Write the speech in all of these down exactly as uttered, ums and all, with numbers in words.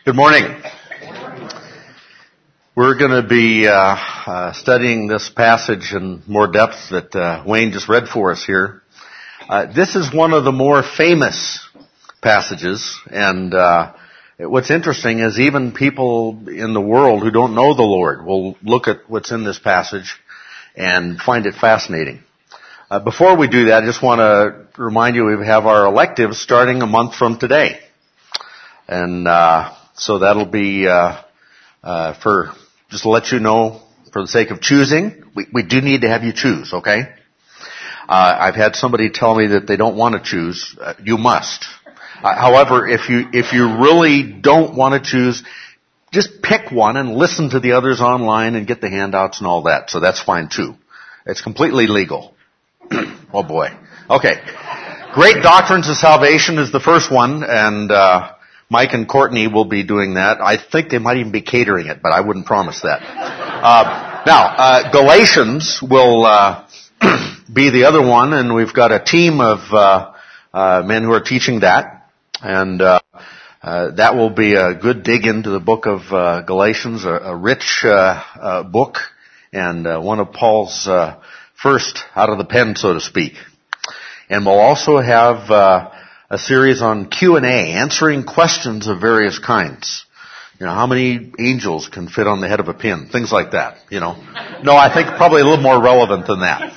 Good morning. We're going to be uh, uh, studying this passage in more depth that uh, Wayne just read for us here. Uh, this is one of the more famous passages, and uh, what's interesting is even people in the world who don't know the Lord will look at what's in this passage and find it fascinating. Uh, before we do that, I just want to remind you we have our electives starting a month from today. And uh so that'll be uh uh for, just to let you know, for the sake of choosing, we, we do need to have you choose, okay? Uh I've had somebody tell me that they don't want to choose. Uh, you must. Uh, however, if you if you really don't want to choose, just pick one and listen to the others online and get the handouts and all that. So that's fine too. It's completely legal. Oh boy. Okay. Great Doctrines of Salvation is the first one, and uh Mike and Courtney will be doing that. I think they might even be catering it, but I wouldn't promise that. Uh, now, uh, Galatians will uh, be the other one, and we've got a team of uh, uh, men who are teaching that, and uh, uh, that will be a good dig into the book of uh, Galatians, a, a rich uh, uh, book, and uh, one of Paul's uh, first out of the pen, so to speak. And we'll also have uh, a series on Q and A, answering questions of various kinds. You know, how many angels can fit on the head of a pin? Things like that, you know. No, I think probably a little more relevant than that.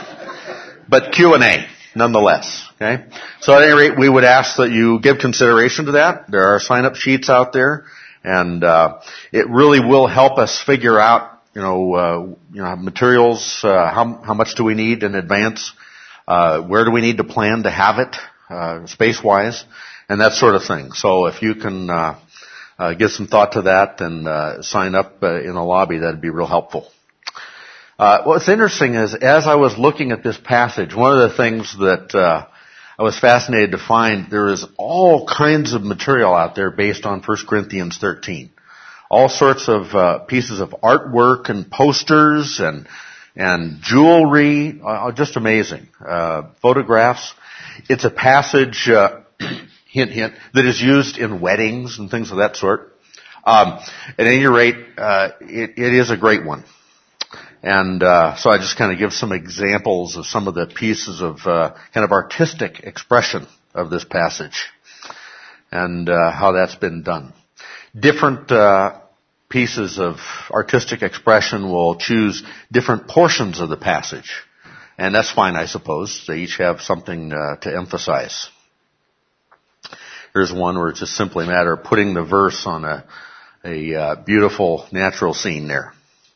But Q and A, nonetheless, okay? So at any rate, we would ask that you give consideration to that. There are sign-up sheets out there, and uh it really will help us figure out, you know, uh, you know, materials, uh, how, how much do we need in advance, uh, where do we need to plan to have it, Uh, space-wise, and that sort of thing. So if you can uh, uh, give some thought to that and uh, sign up uh, in the lobby, that'd be real helpful. Uh, what's interesting is, as I was looking at this passage, one of the things that uh, I was fascinated to find, there is all kinds of material out there based on First Corinthians thirteen. All sorts of uh, pieces of artwork and posters and and jewelry, uh, just amazing. Uh, photographs. It's a passage, uh, hint, hint, that is used in weddings and things of that sort. Um, at any rate, uh, it, it is a great one. And uh, so I just kind of give some examples of some of the pieces of uh, kind of artistic expression of this passage and uh, how that's been done. Different uh, pieces of artistic expression will choose different portions of the passage. And that's fine, I suppose. They each have something uh, to emphasize. Here's one where it's just simply a matter of putting the verse on a, a uh, beautiful natural scene there.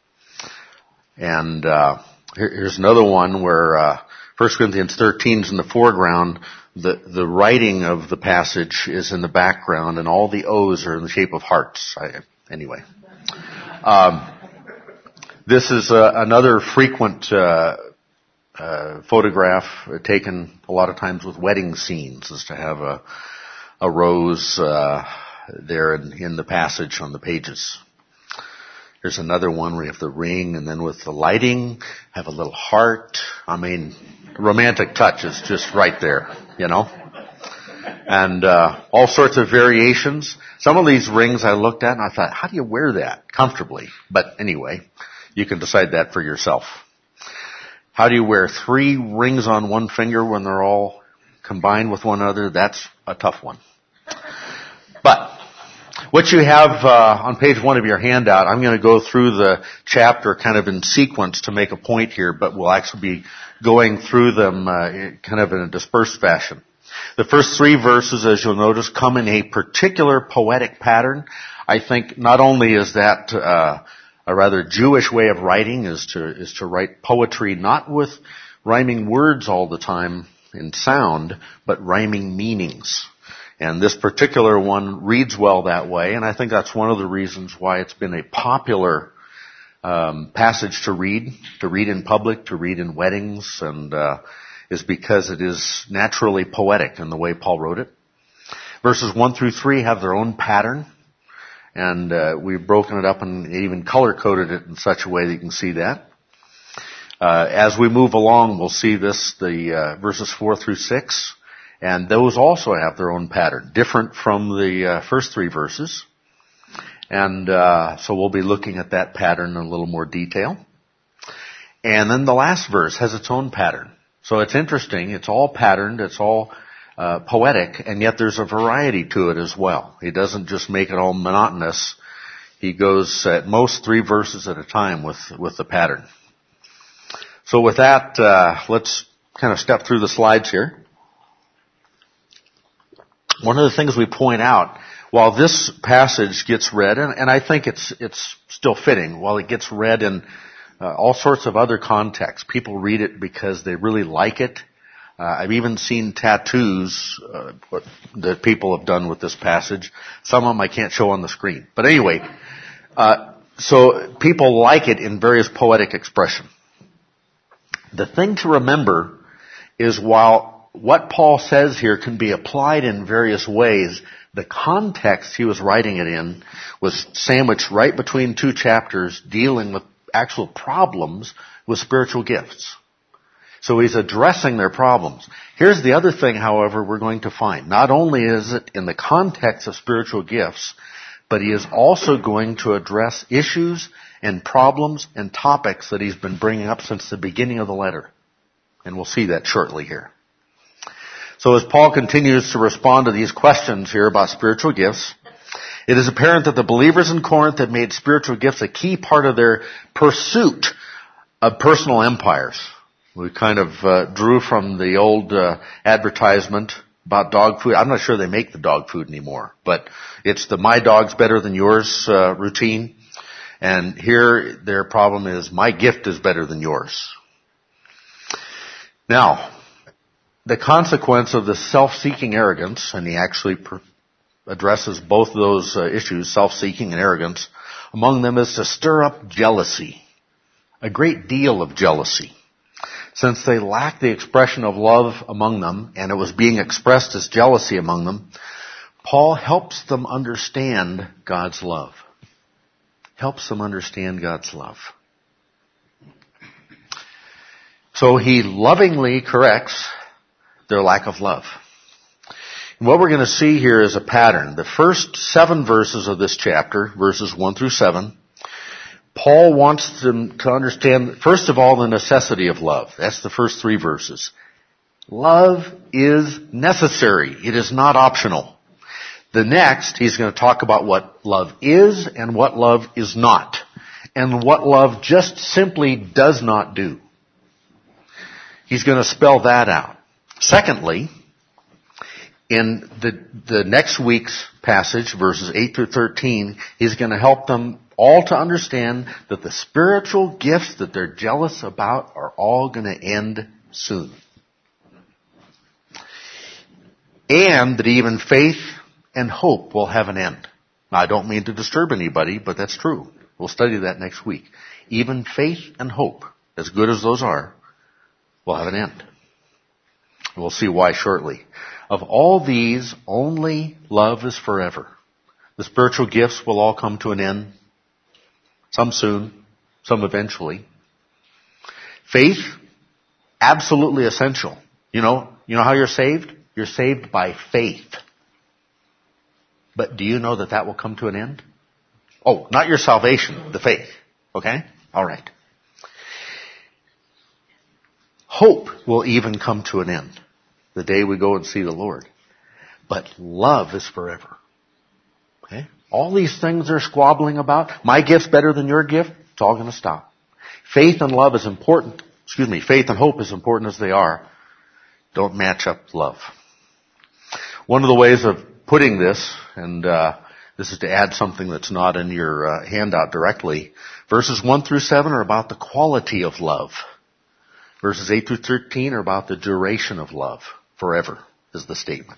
And uh, here, here's another one where uh, First Corinthians thirteen is in the foreground. The, the writing of the passage is in the background, and all the O's are in the shape of hearts. I, anyway. Um, this is uh, another frequent Uh, Uh, photograph taken a lot of times with wedding scenes, is to have a, a rose uh, there in, in the passage on the pages. There's another one where you have the ring, and then with the lighting, have a little heart. I mean, romantic touch is just right there, you know. And uh, all sorts of variations. Some of these rings I looked at and I thought, how do you wear that comfortably? But anyway, you can decide that for yourself. How do you wear three rings on one finger when they're all combined with one another? That's a tough one. But what you have uh, on page one of your handout, I'm going to go through the chapter kind of in sequence to make a point here, but we'll actually be going through them uh, kind of in a dispersed fashion. The first three verses, as you'll notice, come in a particular poetic pattern. I think not only is that uh a rather Jewish way of writing, is to is to write poetry not with rhyming words all the time in sound, but rhyming meanings. And this particular one reads well that way, and I think that's one of the reasons why it's been a popular um, passage to read, to read in public, to read in weddings, and uh, is because it is naturally poetic in the way Paul wrote it. Verses one through three have their own pattern. And uh, we've broken it up and even color-coded it in such a way that you can see that. Uh, as we move along, we'll see this, the uh, verses four through six, and those also have their own pattern, different from the uh, first three verses. And uh, so we'll be looking at that pattern in a little more detail. And then the last verse has its own pattern. So it's interesting. It's all patterned. It's all uh, poetic, and yet there's a variety to it as well. He doesn't just make it all monotonous. He goes at most three verses at a time with, with the pattern. So with that, uh, let's kind of step through the slides here. One of the things we point out, while this passage gets read, and, and I think it's it's still fitting, while it gets read in uh, all sorts of other contexts, people read it because they really like it. Uh, I've even seen tattoos uh, that people have done with this passage. Some of them I can't show on the screen. But anyway, uh, so people like it in various poetic expression. The thing to remember is while what Paul says here can be applied in various ways, the context he was writing it in was sandwiched right between two chapters dealing with actual problems with spiritual gifts. So he's addressing their problems. Here's the other thing, however, we're going to find. Not only is it in the context of spiritual gifts, but he is also going to address issues and problems and topics that he's been bringing up since the beginning of the letter. And we'll see that shortly here. So as Paul continues to respond to these questions here about spiritual gifts, it is apparent that the believers in Corinth had made spiritual gifts a key part of their pursuit of personal empires. We kind of uh, drew from the old uh, advertisement about dog food. I'm not sure they make the dog food anymore, but it's the my dog's better than yours uh, routine. And here their problem is my gift is better than yours. Now, the consequence of the self-seeking arrogance, and he actually per- addresses both of those uh, issues, self-seeking and arrogance, among them is to stir up jealousy, a great deal of jealousy. Since they lacked the expression of love among them, and it was being expressed as jealousy among them, Paul helps them understand God's love. Helps them understand God's love. So he lovingly corrects their lack of love. And what we're going to see here is a pattern. The first seven verses of this chapter, verses one through seven, Paul wants them to understand, first of all, the necessity of love. That's the first three verses. Love is necessary. It is not optional. The next, he's going to talk about what love is and what love is not, and what love just simply does not do. He's going to spell that out. Secondly, in the, the next week's passage, verses eight through thirteen, he's going to help them all to understand that the spiritual gifts that they're jealous about are all going to end soon. And that even faith and hope will have an end. Now, I don't mean to disturb anybody, but that's true. We'll study that next week. Even faith and hope, as good as those are, will have an end. We'll see why shortly. Of all these, only love is forever. The spiritual gifts will all come to an end. Some soon, some eventually. Faith, absolutely essential. You know, you know how you're saved? You're saved by faith. But do you know that that will come to an end? Oh, not your salvation, the faith. Okay? All right. Hope will even come to an end the day we go and see the Lord. But love is forever. Okay? All these things they're squabbling about, my gift's better than your gift, it's all going to stop. Faith and love is important. Excuse me, faith and hope is important as they are. Don't match up love. One of the ways of putting this, and uh, this is to add something that's not in your uh, handout directly, verses one through seven are about the quality of love. Verses eight through thirteen are about the duration of love. Forever is the statement.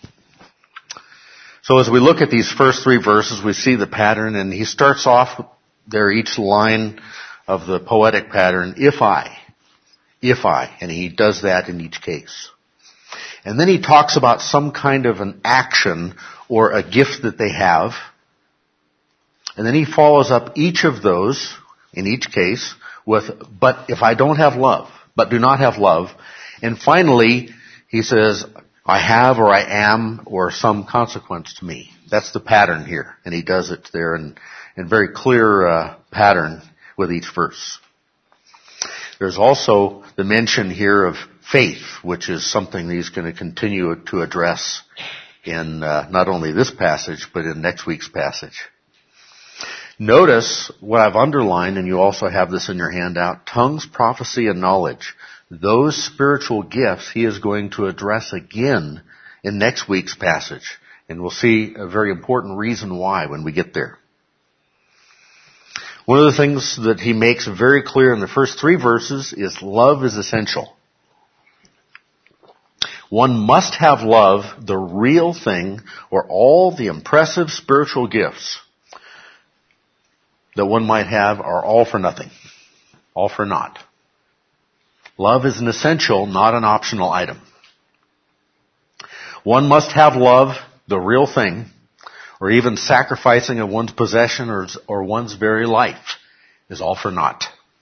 So as we look at these first three verses, we see the pattern, and he starts off there each line of the poetic pattern, if I, if I, and he does that in each case. And then he talks about some kind of an action or a gift that they have. And then he follows up each of those, in each case, with, but if I don't have love, but do not have love. And finally, he says, I have or I am or some consequence to me. That's the pattern here. And he does it there in, in very clear uh, pattern with each verse. There's also the mention here of faith, which is something that he's going to continue to address in uh, not only this passage, but in next week's passage. Notice what I've underlined, and you also have this in your handout, tongues, prophecy, and knowledge. Those spiritual gifts he is going to address again in next week's passage. And we'll see a very important reason why when we get there. One of the things that he makes very clear in the first three verses is love is essential. One must have love, the real thing, or all the impressive spiritual gifts that one might have are all for nothing. All for naught. Love is an essential, not an optional item. One must have love, the real thing, or even sacrificing of one's possession or, or one's very life is all for naught.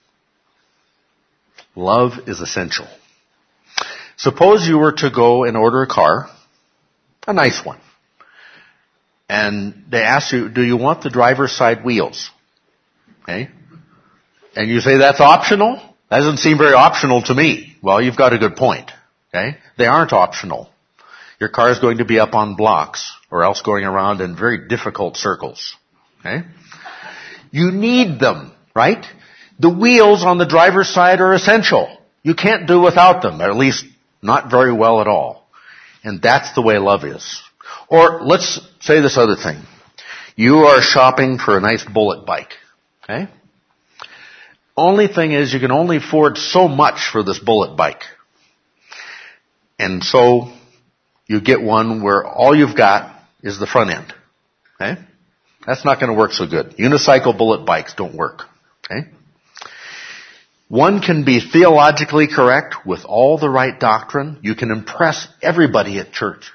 Love is essential. Suppose you were to go and order a car, a nice one, and they ask you, do you want the driver's side wheels? Okay? And you say that's optional? That doesn't seem very optional to me. Well, you've got a good point. Okay? They aren't optional. Your car is going to be up on blocks or else going around in very difficult circles. Okay? You need them, right? The wheels on the driver's side are essential. You can't do without them, or at least not very well at all. And that's the way love is. Or let's say this other thing. You are shopping for a nice bullet bike. Okay? Only thing is you can only afford so much for this bullet bike. And so you get one where all you've got is the front end. Okay? That's not going to work so good. Unicycle bullet bikes don't work. Okay? One can be theologically correct with all the right doctrine. You can impress everybody at church.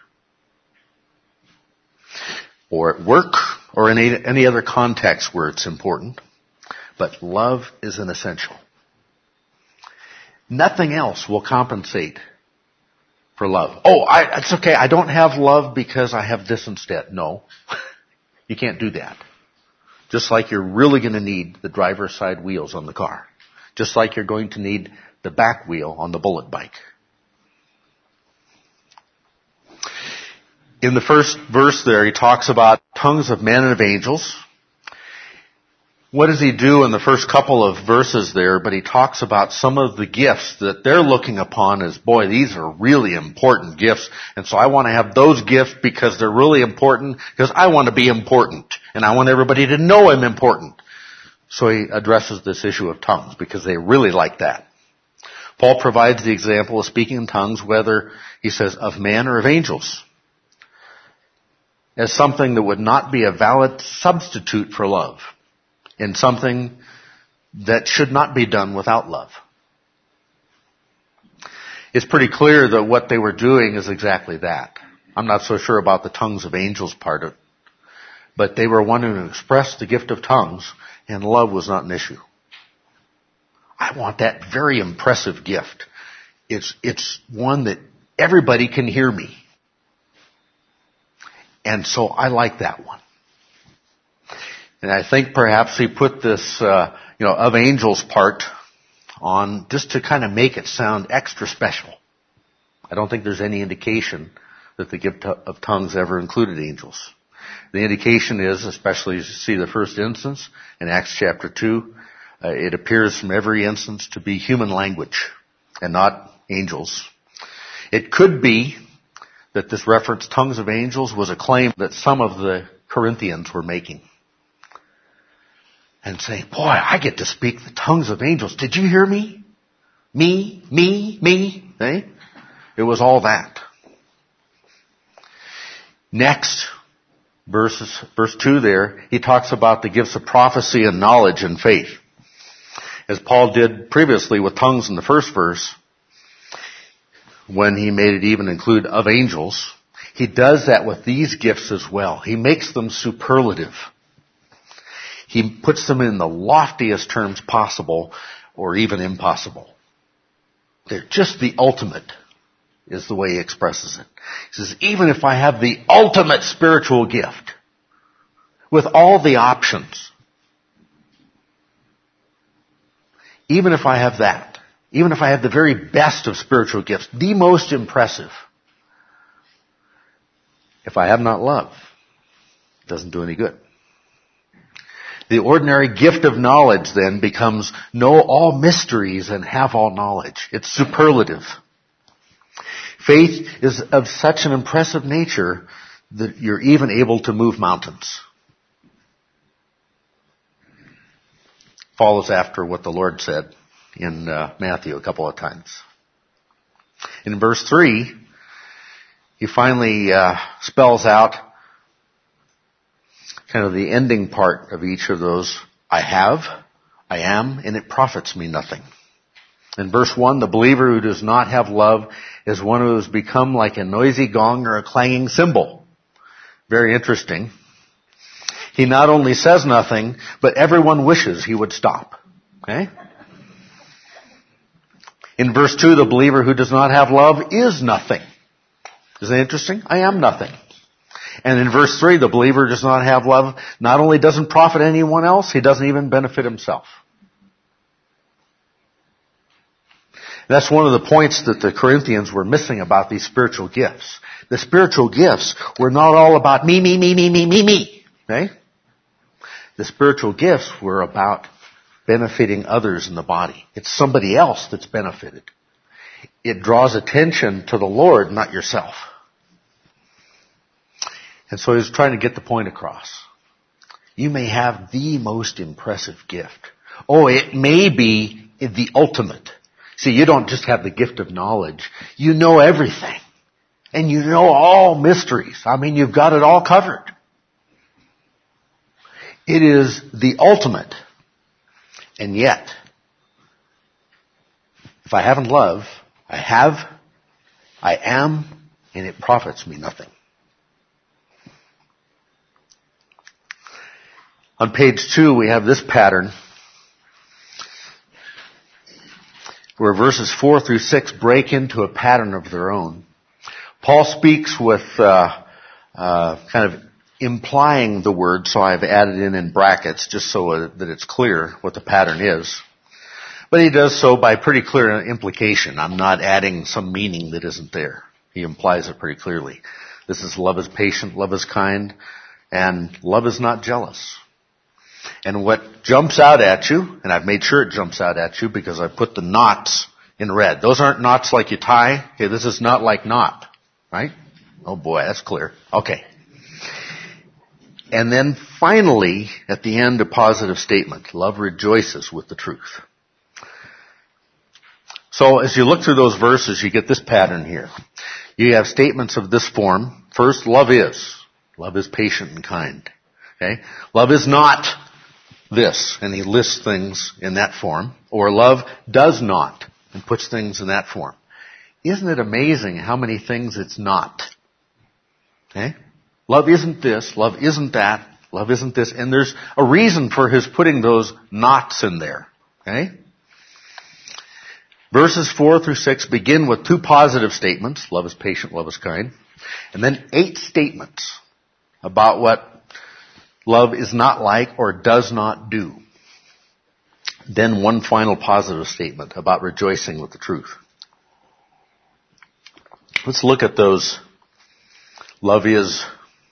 Or at work, or in any, any other context where it's important. But love is an essential. Nothing else will compensate for love. Oh, I, it's okay. I don't have love because I have this instead. No. You can't do that. Just like you're really going to need the driver's side wheels on the car. Just like you're going to need the back wheel on the bullet bike. In the first verse there, he talks about tongues of men and of angels. What does he do in the first couple of verses there? But he talks about some of the gifts that they're looking upon as, boy, these are really important gifts. And so I want to have those gifts because they're really important, because I want to be important. And I want everybody to know I'm important. So he addresses this issue of tongues because they really like that. Paul provides the example of speaking in tongues, whether, he says, of man or of angels, as something that would not be a valid substitute for love. In something that should not be done without love. It's pretty clear that what they were doing is exactly that. I'm not so sure about the tongues of angels part of it, but they were wanting to express the gift of tongues, and love was not an issue. I want that very impressive gift. It's, it's one that everybody can hear me. And so I like that one. And I think perhaps he put this, uh, you know, of angels part on just to kind of make it sound extra special. I don't think there's any indication that the gift of tongues ever included angels. The indication is, especially as you see the first instance in Acts chapter two, uh, it appears from every instance to be human language and not angels. It could be that this reference, tongues of angels, was a claim that some of the Corinthians were making. And say, boy, I get to speak the tongues of angels. Did you hear me? Me, me, me. Eh? It was all that. Next, verses, verse two there, he talks about the gifts of prophecy and knowledge and faith. As Paul did previously with tongues in the first verse, when he made it even include of angels, he does that with these gifts as well. He makes them superlative. He puts them in the loftiest terms possible, or even impossible. They're just the ultimate, is the way he expresses it. He says, even if I have the ultimate spiritual gift, with all the options. Even if I have that, even if I have the very best of spiritual gifts, the most impressive, if I have not love, it doesn't do any good. The ordinary gift of knowledge then becomes know all mysteries and have all knowledge. It's superlative. Faith is of such an impressive nature that you're even able to move mountains. Follows after what the Lord said in uh, Matthew a couple of times. In verse three, he finally uh, spells out kind of the ending part of each of those. I have, I am, and it profits me nothing. In verse one, the believer who does not have love is one who has become like a noisy gong or a clanging cymbal. Very interesting. He not only says nothing, but everyone wishes he would stop. Okay? In verse two, the believer who does not have love is nothing. Isn't that interesting? I am nothing. And in verse three, the believer does not have love, not only doesn't profit anyone else, he doesn't even benefit himself. That's one of the points that the Corinthians were missing about these spiritual gifts. The spiritual gifts were not all about me, me, me, me, me, me, me. Okay? The spiritual gifts were about benefiting others in the body. It's somebody else that's benefited. It draws attention to the Lord, not yourself. And so he's trying to get the point across. You may have the most impressive gift. Oh, it may be the ultimate. See, you don't just have the gift of knowledge. You know everything. And you know all mysteries. I mean, you've got it all covered. It is the ultimate. And yet, if I haven't love, I have, I am, and it profits me nothing. On page two, we have this pattern where verses four through six break into a pattern of their own. Paul speaks with uh, uh, kind of implying the word, so I've added in in brackets just so that it's clear what the pattern is. But he does so by pretty clear implication. I'm not adding some meaning that isn't there. He implies it pretty clearly. This is love is patient, love is kind, and love is not jealous. And what jumps out at you, and I've made sure it jumps out at you because I put the knots in red. Those aren't knots like you tie. Okay, this is not like knot, right? Oh boy, that's clear. Okay. And then finally, at the end, a positive statement. Love rejoices with the truth. So as you look through those verses, you get this pattern here. You have statements of this form. First, love is. Love is patient and kind. Okay? Love is not this, and he lists things in that form. Or love does not, and puts things in that form. Isn't it amazing how many things it's not? Okay? Love isn't this, love isn't that, love isn't this, and there's a reason for his putting those nots in there. Okay? Verses four through six begin with two positive statements. Love is patient, love is kind. And then eight statements about what love is not like or does not do. Then one final positive statement about rejoicing with the truth. Let's look at those love is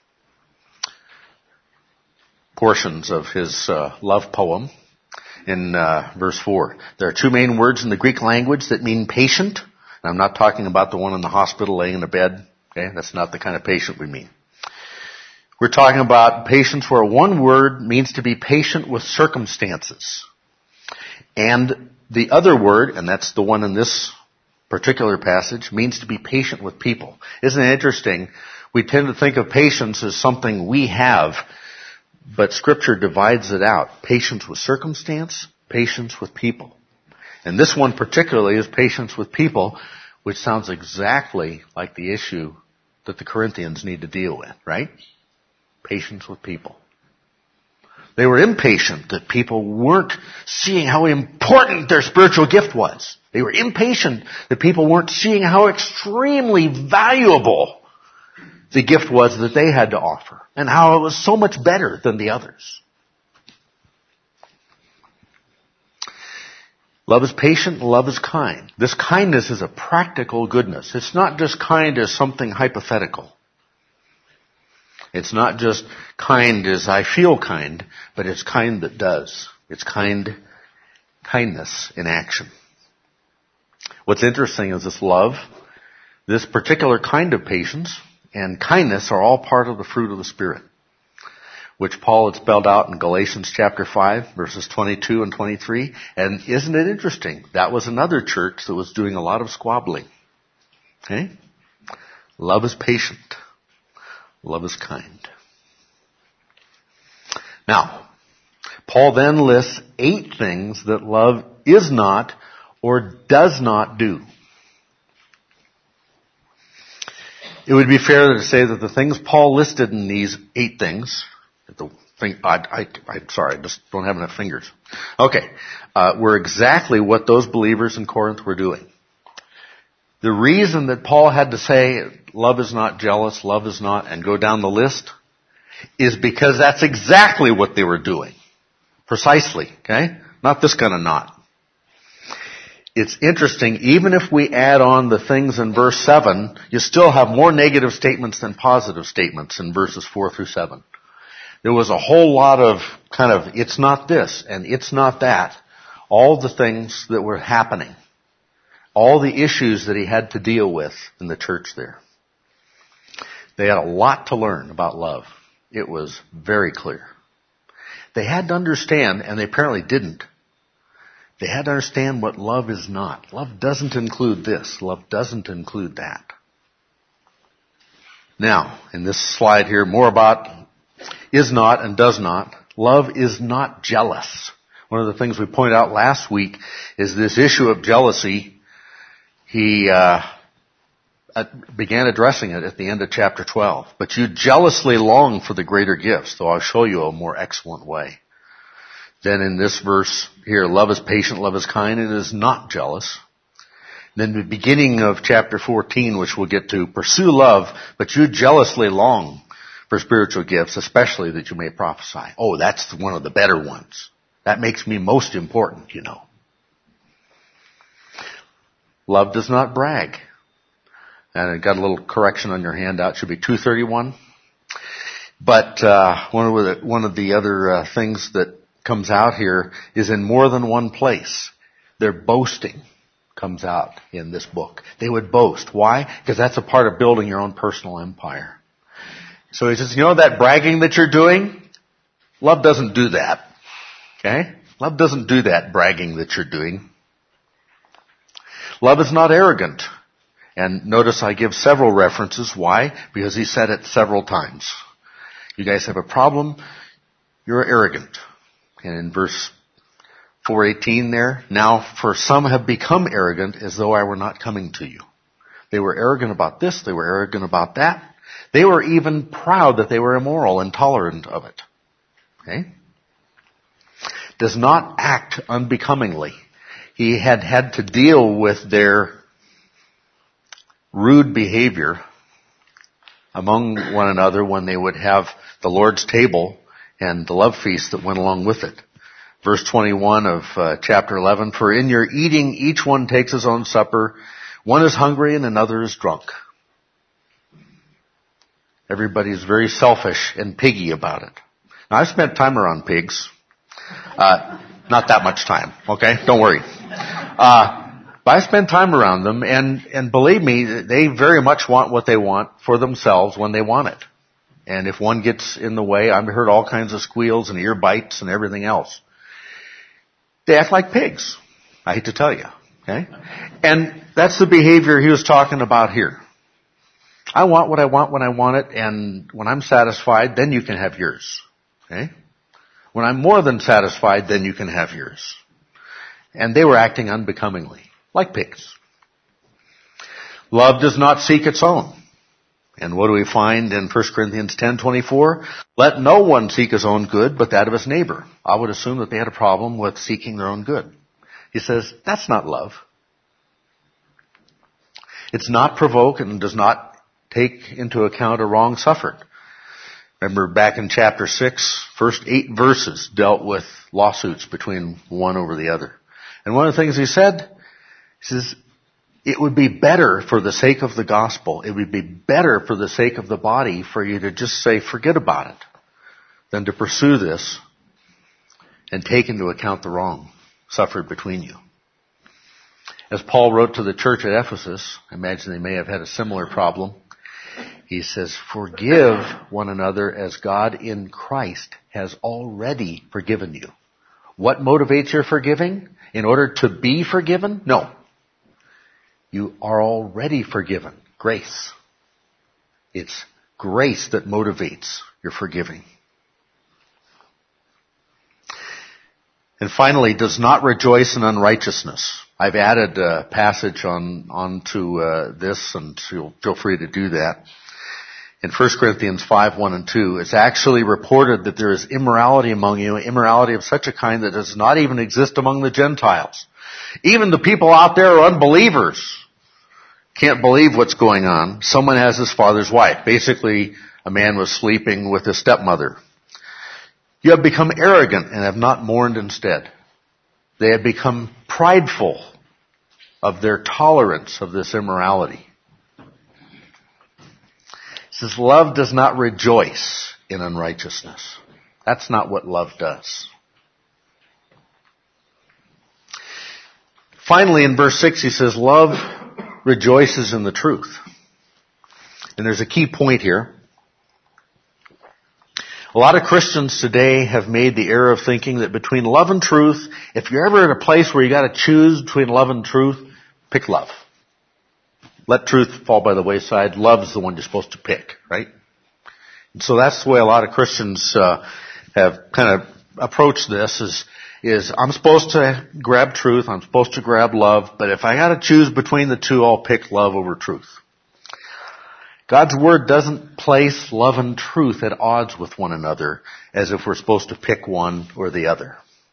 portions of his uh, love poem in uh, verse four. There are two main words in the Greek language that mean patient. And I'm not talking about the one in the hospital laying in a bed. Okay, that's not the kind of patient we mean. We're talking about patience where one word means to be patient with circumstances. And the other word, and that's the one in this particular passage, means to be patient with people. Isn't it interesting? We tend to think of patience as something we have, but Scripture divides it out. Patience with circumstance, patience with people. And this one particularly is patience with people, which sounds exactly like the issue that the Corinthians need to deal with, right? Patience with people. They were impatient that people weren't seeing how important their spiritual gift was. They were impatient that people weren't seeing how extremely valuable the gift was that they had to offer, and how it was so much better than the others. Love is patient, love is kind. This kindness is a practical goodness. It's not just kind as something hypothetical. It's not just kind as I feel kind, but it's kind that does. It's kind, kindness in action. What's interesting is this love, this particular kind of patience, and kindness are all part of the fruit of the Spirit, which Paul had spelled out in Galatians chapter five, verses twenty-two and twenty-three. And isn't it interesting? That was another church that was doing a lot of squabbling. Okay? Love is patient. Love is kind. Now, Paul then lists eight things that love is not or does not do. It would be fair to say that the things Paul listed in these eight things, the thing, I, I, I'm sorry, I just don't have enough fingers. Okay, uh, were exactly what those believers in Corinth were doing. The reason that Paul had to say love is not jealous, love is not, and go down the list, is because that's exactly what they were doing. Precisely, okay? Not this kind of knot. It's interesting, even if we add on the things in verse seven, you still have more negative statements than positive statements in verses four through seven. There was a whole lot of kind of, it's not this, and it's not that. All the things that were happening. All the issues that he had to deal with in the church there. They had a lot to learn about love. It was very clear. They had to understand, and they apparently didn't, they had to understand what love is not. Love doesn't include this. Love doesn't include that. Now, in this slide here, more about is not and does not. Love is not jealous. One of the things we pointed out last week is this issue of jealousy. He uh, began addressing it at the end of chapter twelve. But you jealously long for the greater gifts, though I'll show you a more excellent way. Then in this verse here, love is patient, love is kind, and is not jealous. Then the beginning of chapter fourteen, which we'll get to, pursue love, but you jealously long for spiritual gifts, especially that you may prophesy. Oh, that's one of the better ones. That makes me most important, you know. Love does not brag. And I got a little correction on your handout. It should be two thirty-one. But uh, one of the one of the other uh, things that comes out here is in more than one place. Their boasting comes out in this book. They would boast. Why? Because that's a part of building your own personal empire. So he says, you know that bragging that you're doing? Love doesn't do that. Okay? Love doesn't do that bragging that you're doing. Love is not arrogant. And notice I give several references. Why? Because he said it several times. You guys have a problem, you're arrogant. And in verse four eighteen there, now for some have become arrogant as though I were not coming to you. They were arrogant about this, they were arrogant about that. They were even proud that they were immoral, intolerant of it. Okay? Does not act unbecomingly. He had had to deal with their rude behavior among one another when they would have the Lord's table and the love feast that went along with it. Verse twenty-one of uh, chapter eleven, for in your eating each one takes his own supper. One is hungry and another is drunk. Everybody's very selfish and piggy about it. Now, I've spent time around pigs. Uh, not that much time, okay? Don't worry. Uh, but I spend time around them, and, and believe me, they very much want what they want for themselves when they want it. And if one gets in the way, I've heard all kinds of squeals and ear bites and everything else. They act like pigs. I hate to tell you, okay? And that's the behavior he was talking about here. I want what I want when I want it, and when I'm satisfied, then you can have yours. Okay? When I'm more than satisfied, then you can have yours. And they were acting unbecomingly, like pigs. Love does not seek its own. And what do we find in First Corinthians ten twenty-four? Let no one seek his own good, but that of his neighbor. I would assume that they had a problem with seeking their own good. He says, that's not love. It's not provoke and does not take into account a wrong suffered. Remember back in chapter six, first eight verses dealt with lawsuits between one over the other. And one of the things he said, he says, it would be better for the sake of the gospel, it would be better for the sake of the body for you to just say, forget about it, than to pursue this and take into account the wrong suffered between you. As Paul wrote to the church at Ephesus, I imagine they may have had a similar problem. He says, forgive one another as God in Christ has already forgiven you. What motivates your forgiving? In order to be forgiven? No. You are already forgiven. Grace. It's grace that motivates your forgiving. And finally, does not rejoice in unrighteousness. I've added a passage on onto uh, this, and feel, feel free to do that. In First Corinthians five, one and two, it's actually reported that there is immorality among you, immorality of such a kind that does not even exist among the Gentiles. Even the people out there are unbelievers. Can't believe what's going on. Someone has his father's wife. Basically, a man was sleeping with his stepmother. You have become arrogant and have not mourned instead. They have become prideful of their tolerance of this immorality. It says, love does not rejoice in unrighteousness. That's not what love does. Finally, in verse six, he says, love rejoices in the truth. And there's a key point here. A lot of Christians today have made the error of thinking that between love and truth, if you're ever in a place where you got to choose between love and truth, pick love. Let truth fall by the wayside. Love's the one you're supposed to pick, right? And so that's the way a lot of Christians uh, have kind of approached this is, is I'm supposed to grab truth, I'm supposed to grab love, but if I got to choose between the two, I'll pick love over truth. God's Word doesn't place love and truth at odds with one another as if we're supposed to pick one or the other.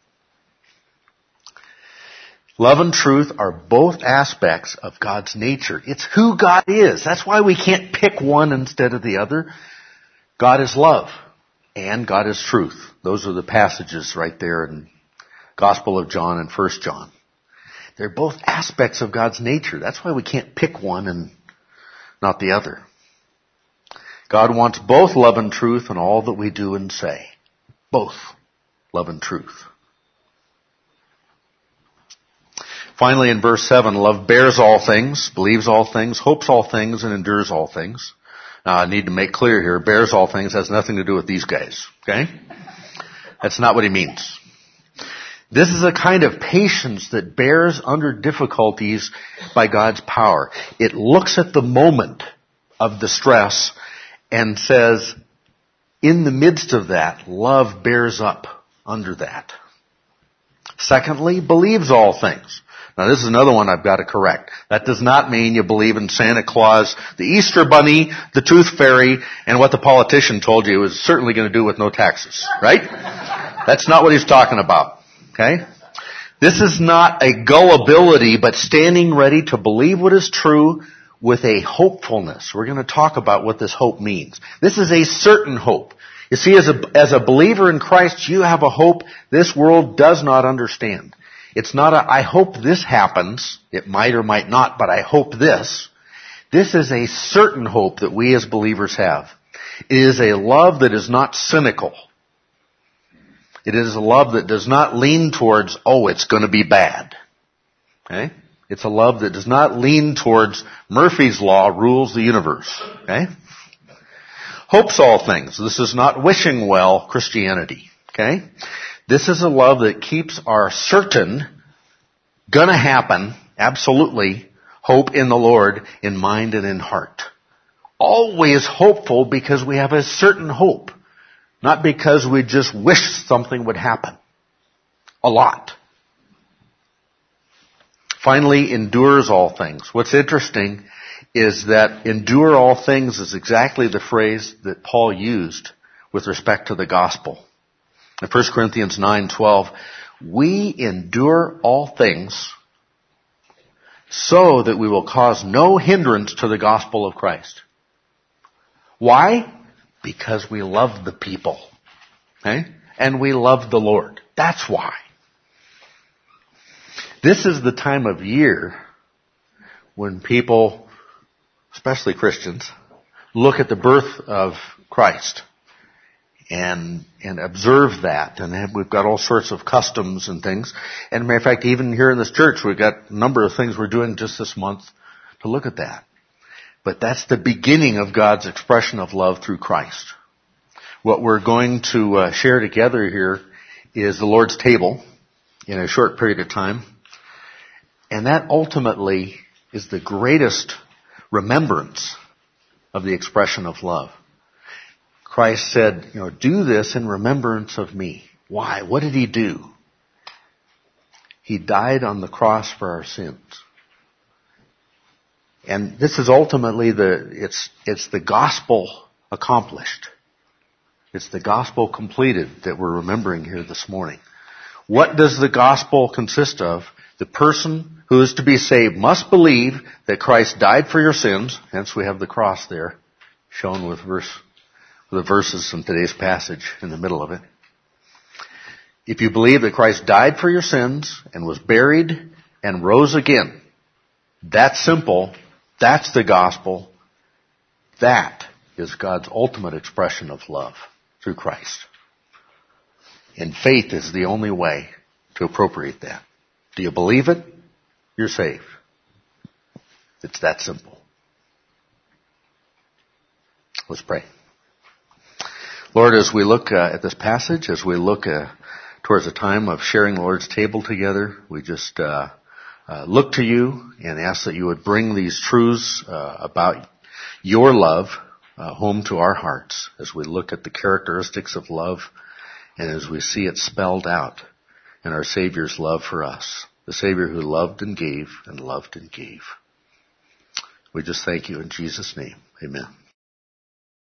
Love and truth are both aspects of God's nature. It's who God is. That's why we can't pick one instead of the other. God is love and God is truth. Those are the passages right there in Gospel of John and First John. They're both aspects of God's nature. That's why we can't pick one and not the other. God wants both love and truth in all that we do and say. Both love and truth. Finally, in verse seven, love bears all things, believes all things, hopes all things, and endures all things. Now, I need to make clear here, bears all things has nothing to do with these guys, okay? That's not what he means. This is a kind of patience that bears under difficulties by God's power. It looks at the moment of the stress and says, in the midst of that, love bears up under that. Secondly, believes all things. Now this is another one I've got to correct. That does not mean you believe in Santa Claus, the Easter Bunny, the Tooth Fairy, and what the politician told you is certainly going to do with no taxes, right? That's not what he's talking about, okay? This is not a gullibility, but standing ready to believe what is true with a hopefulness. We're going to talk about what this hope means. This is a certain hope. You see, as a, as a believer in Christ, you have a hope this world does not understand. It's not a, I hope this happens. It might or might not, but I hope this. This is a certain hope that we as believers have. It is a love that is not cynical. It is a love that does not lean towards, oh, it's going to be bad. Okay? It's a love that does not lean towards Murphy's Law rules the universe. Okay? Hopes all things. This is not wishing well Christianity. Okay? This is a love that keeps our certain, gonna happen, absolutely, hope in the Lord in mind and in heart. Always hopeful because we have a certain hope. Not because we just wish something would happen. A lot. Finally, endures all things. What's interesting is that endure all things is exactly the phrase that Paul used with respect to the gospel. In First Corinthians nine twelve, we endure all things so that we will cause no hindrance to the gospel of Christ. Why? Because we love the people. Okay? And we love the Lord. That's why. This is the time of year when people, especially Christians, look at the birth of Christ and and observe that. And have, we've got all sorts of customs and things. And as a matter of fact, even here in this church, we've got a number of things we're doing just this month to look at that. But that's the beginning of God's expression of love through Christ. What we're going to uh, share together here is the Lord's table in a short period of time. And that ultimately is the greatest remembrance of the expression of love. Christ said, you know, do this in remembrance of me. Why? What did he do? He died on the cross for our sins. And this is ultimately the, it's, it's the gospel accomplished. It's the gospel completed that we're remembering here this morning. What does the gospel consist of? The person who is to be saved must believe that Christ died for your sins. Hence we have the cross there, shown with verse, with the verses in today's passage in the middle of it. If you believe that Christ died for your sins and was buried and rose again, that's simple. That's the gospel. That is God's ultimate expression of love through Christ. And faith is the only way to appropriate that. Do you believe it? You're saved. It's that simple. Let's pray. Lord, as we look uh, at this passage, as we look uh, towards a time of sharing the Lord's table together, we just uh, uh, look to you and ask that you would bring these truths uh, about your love uh, home to our hearts as we look at the characteristics of love and as we see it spelled out in our Savior's love for us, the Savior who loved and gave and loved and gave. We just thank you in Jesus' name. Amen.